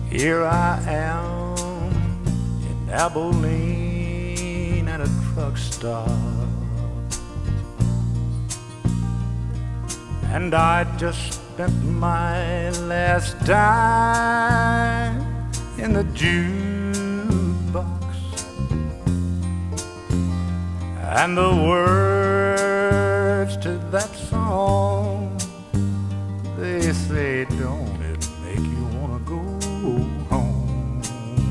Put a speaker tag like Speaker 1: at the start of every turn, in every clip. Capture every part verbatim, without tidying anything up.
Speaker 1: Here I am in Abilene at a truck stop, and I just spent my last dime in the jukebox, and the words to that song, they say, don't it make you wanna go home?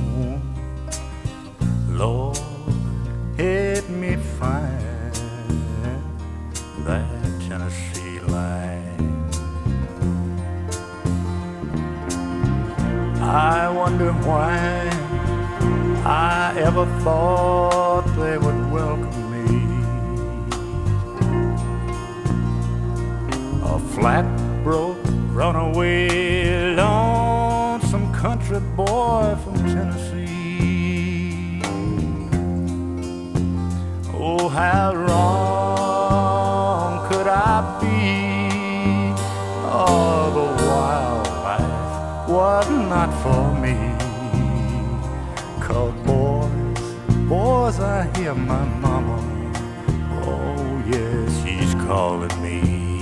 Speaker 1: Lord, help me find that Tennessee line. I wonder why I ever thought they would welcome me. A flat, broke, runaway, lonesome country boy from Tennessee. Oh, how wrong could I be? Oh, the wild life was not for me. 'Cause boys, boys, I hear my mama, oh yes, she's calling me.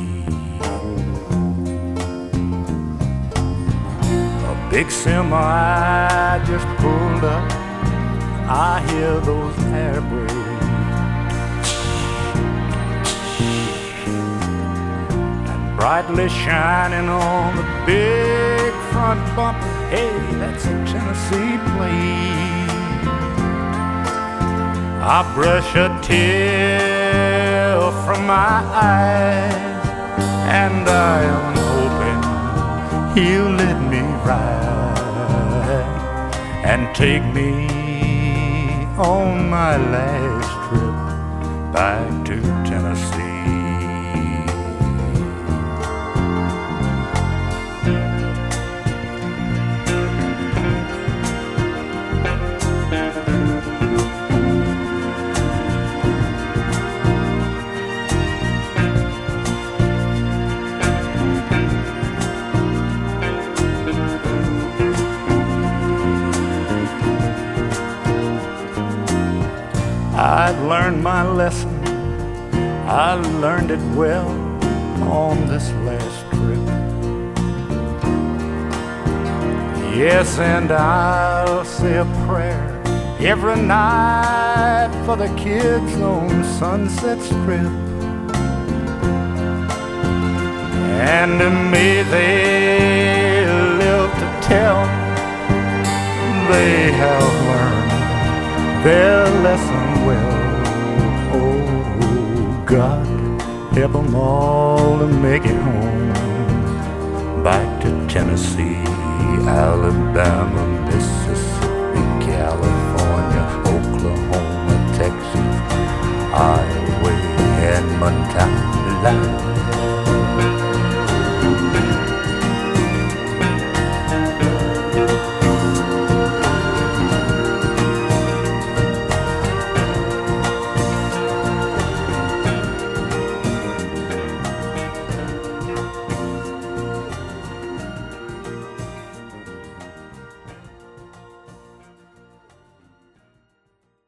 Speaker 1: A big semi just pulled up, I hear those air brakes, and brightly shining on the big front bumper, hey, that's a Tennessee plate. I brush a tear from my eyes, and I am hoping he'll let me ride and take me on my last trip back to Tennessee. I've learned my lesson, I learned it well on this last trip. Yes, and I'll say a prayer every night for the kids on Sunset Strip. And may they live to tell they have learned their lesson well. Oh, God, help them all to make it home, back to Tennessee, Alabama, Mississippi, California, Oklahoma, Texas, Iowa, and Montana.